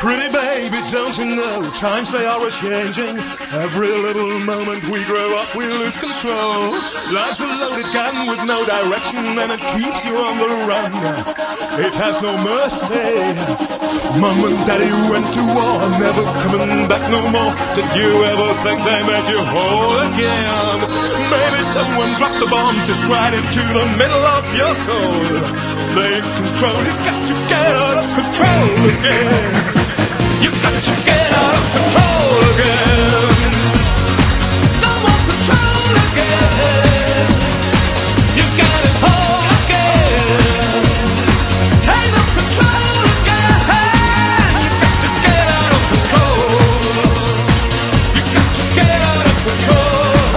Pretty baby, don't you know, times they are a-changing. Every little moment we grow up, we lose control. Life's a loaded gun with no direction, and it keeps you on the run. It has no mercy. Mom and Daddy went to war, never coming back no more. Did you ever think they made you whole again? Maybe someone dropped the bomb just right into the middle of your soul. They control, you got to get out of control again. You got to get out of control again. No more control again. You got it all again. Ain't no control again. You got to get out of control. You got to get out of control.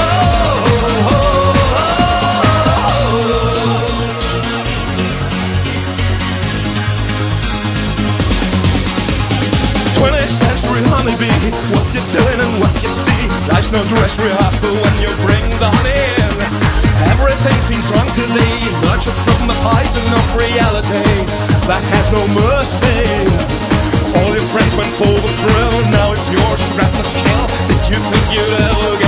20th century honeybee, what you doing and what you see. Life's no dress rehearsal when you bring the honey in. Everything seems wrong to thee, nurtured from the poison of reality that has no mercy. All your friends went for the thrill, now it's yours to grab the kill. Did you think you'd ever get